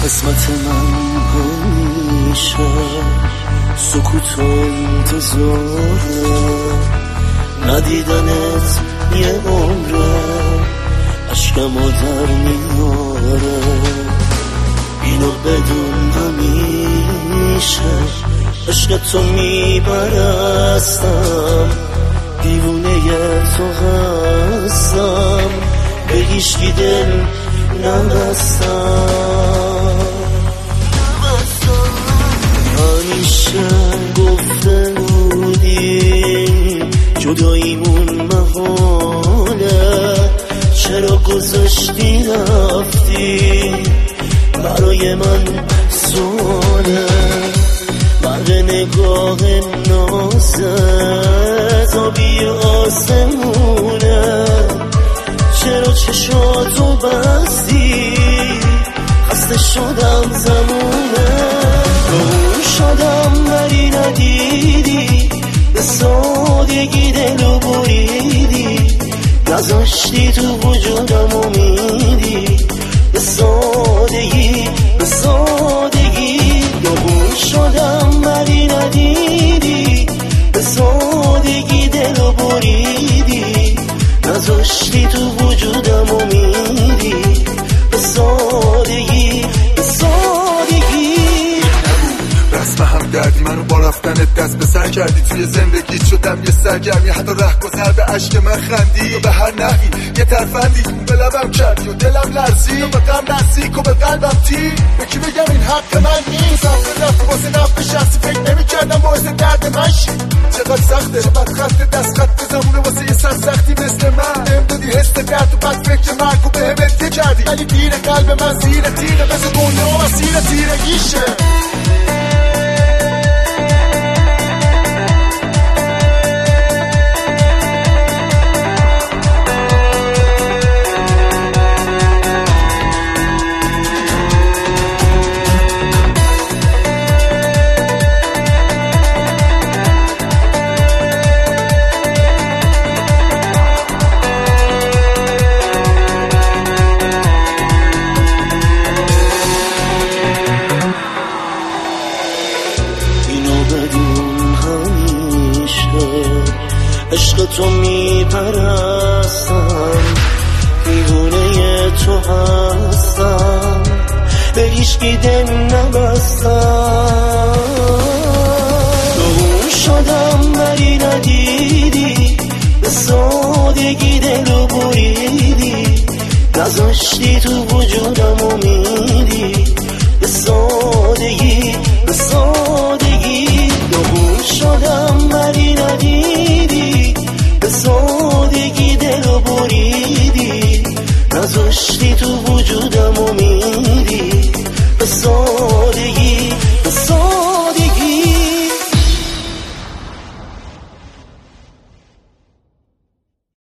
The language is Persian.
قسمت من همیشه سکوت و انتظاره، ندیدنت یه عمره عشقمو در میاره. اینو بدون همیشه عشق تو میپرستم، دیوونه تو هستم، به هیچکی دل نبستم. همیشه گفته بودی جداییمون محاله، چرا گذاشتی رفتی؟ برای من سواله، برق نگاه نازت آبی آسمونه، چرا چشاتو بستی؟ خسته شدم زمونه، اون شدم ولی ندیدی، به سادگی دلو بریدی، نذاشتی تو وجودم امیدی، به سادگی به سادگی. اون شدم ولی ندیدی، به سادگی دلو بریدی، نذاشتی تو وجودم امیدی، به سادگی به سادگی. رسم هم دردی منو با رفتنت دست به سر کردی، توی زندگیت شدم یه سرگرمی، حتی رهگذر به عشق من خندی و به هر نحوی یه ترفندی به لبم کردی و دلم لرزی و به غم نزدیک و به قلبم تی. به کی بگم این حق من نیست؟ رفت رفت واسه نفع شخصی، فکر نمی کردم باعث درد من شی. چقدر سخته چقدر خط دست خط زمونه واسه یه سر سختی مثل من، نمیدادی حس درد و بد فکر مرگ و به همت یه کردی، ولی دیر قلب من زیر تیره مثل دنیا و مسیر تیرگیشه. عشق تو میپرستم، دیوونه تو هستم، به هیچکی دل نبستم. اون شدم ولی ندیدی، به سادگی دلو بریدی، نذاشتی تو وجودم امیدی،